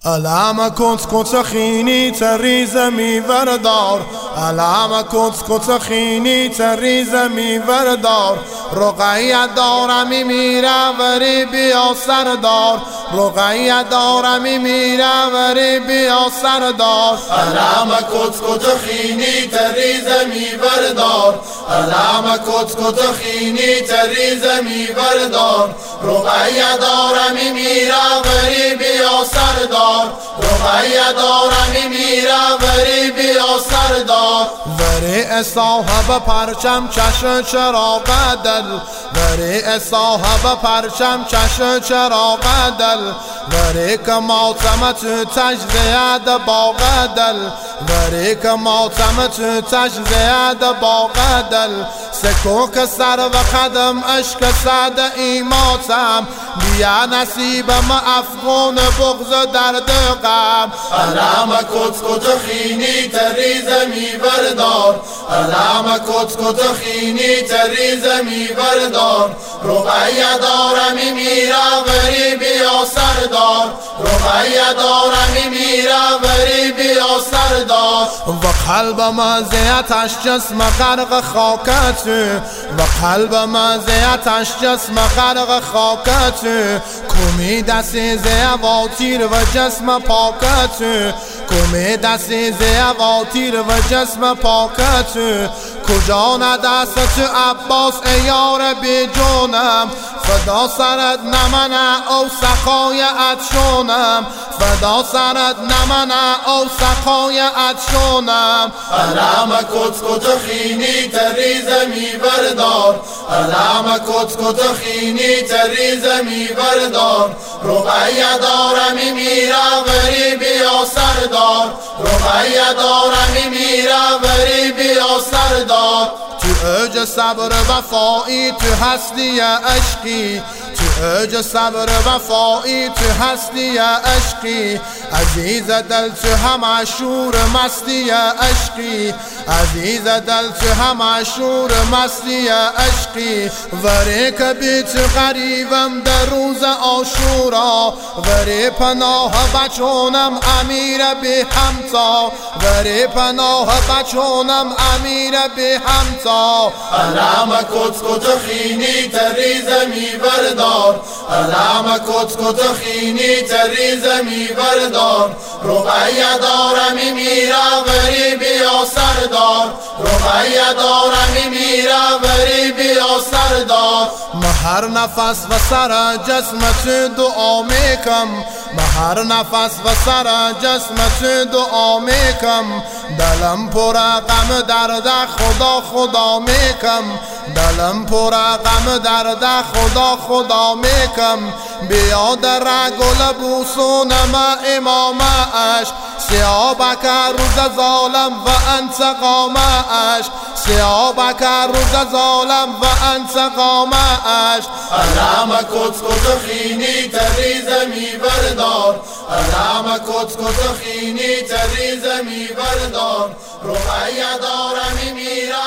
علم کت خینی تریز میوردار، علم کت خینی تریز میوردار. رقیه دارمی میره وری بیا سردار، رقیه دارمی میره وری بیا سردار. علم کت خینی تریز میوردار، علم کت خینی تریز میوردار. رقیه دارمی میره وری بیا سردار، رقیه دارمی میره وری بیا سردار. وری صاحب پرچم چشم چراغ دل، وری صاحب پرچم چشم چراغ دل. وری که ماتم تو تجزیه باغ دل، وری که ماتم تو تجزیه باغ دل. سکو که سر و قدم عشق سعد ایماتم، بیا نصیبم افغان بغض درد غم. علم کت خینی تریز میوردار، علم کت خینی تریز میوردار. رقیه دارمی میره وری بیا سردار، رقیه دارمی میره وری بیا سردار. و قلب مزیتش جسم غرق خاکت، و قلب مزیتش جسم غرق خاکت. کمی دستی زیواتیر و جسم پاکت، کمی دستی زیواتیر و جسم پاکت. کجا ندست عباس ای یار بی جونم، فدا سرت نمنه او سقای اتشونم، فدا سرت نمنه او سقای اتشونم. علم کت خینی تریز میوردار، علم کت خینی تریز میوردار. رقیه دارمی میره وری بیا سردار، رقیه دارمی میره وری بیا سردار. تو اوج صبر وفایی تو هستی عشقی، تو اوج صبر وفایی تو هستی عشقی. عزیز دل تو همه شور مستی عشقی، عزیز دل تو همه شور مستی عشقی. وری که بی تو غریبم در روز عاشورا، وری پناه بچونم امیر بی همتا، وری پناه بچونم امیر بی همتا. علم کت خینی تریز میوردار، علم کت خینی تریز میوردار. رقیه دارمی میره وری بیا سردار، رقیه دارمی میره وری بیا سردار. هر نفس و سر جسمت دعا میکم، هر نفس و سر جسمت دعا میکم. دلم پر غم درد خدا خدا میکم، دلم پر غم درد خدا خدا میکم. بیا در گل بوسونم امامش، سیابک روز ظالم و انتقامش، سیابک روز ظالم و انتقامش. علم کت خینی تریز میوردار، علم کت خینی تریز میوردار. رقیه دارمی میره